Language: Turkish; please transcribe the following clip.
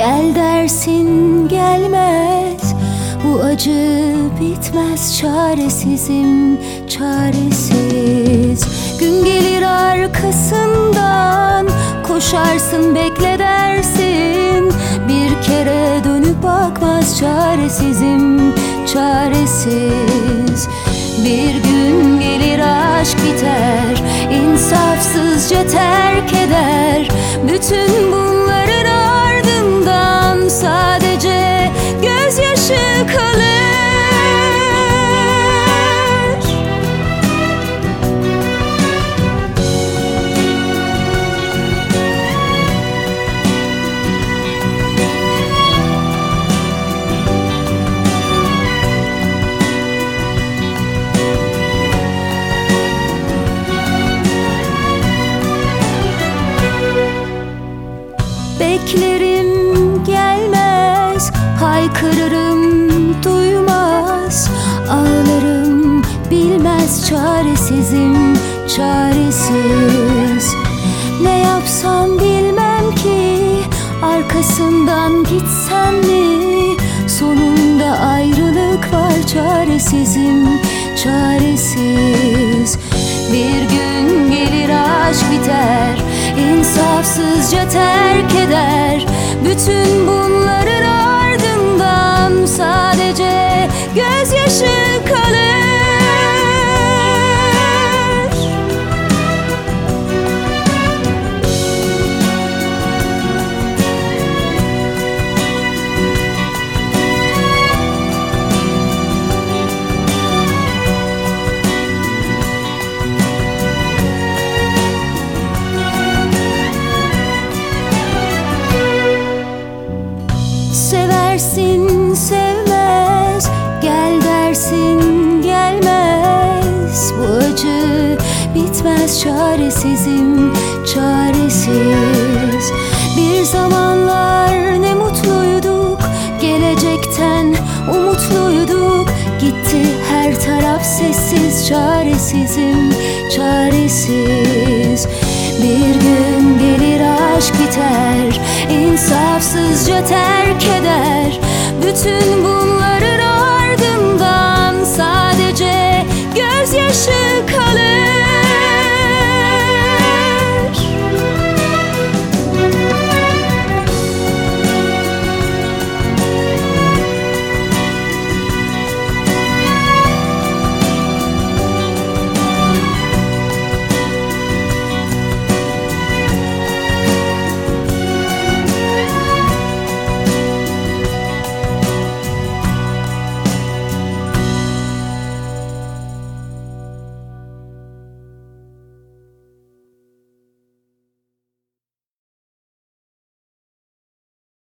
Gel dersin gelmez, bu acı bitmez. Çaresizim, çaresiz. Gün gelir arkasından, koşarsın bekle dersin. Bir kere dönüp bakmaz. Çaresizim, çaresiz. Bir gün gelir aşk biter, insafsızca terk eder. Bütün bunların ardından sadece gözyaşı kalır. Beklerim gelmez, haykırırım duymaz. Ağlarım bilmez. Çaresizim, çaresiz. Ne yapsam bilmem ki, arkasından gitsem mi? Sonunda ayrılık var. Çaresizim, çaresiz. Bir gün gelir aşk biter, insafsızca terk eder. Bütün bunların ardından sadece gözyaşı kalır. Seversin sevmez, gel dersin gelmez. Bu acı bitmez. Çaresizim, çaresiz. Bir zamanlar ne mutluyduk, gelecekten umutluyduk. Gitti her taraf sessiz. Çaresizim, çaresiz. Bir gün gelir aşk biter, insafsızca terk eder. Bütün bu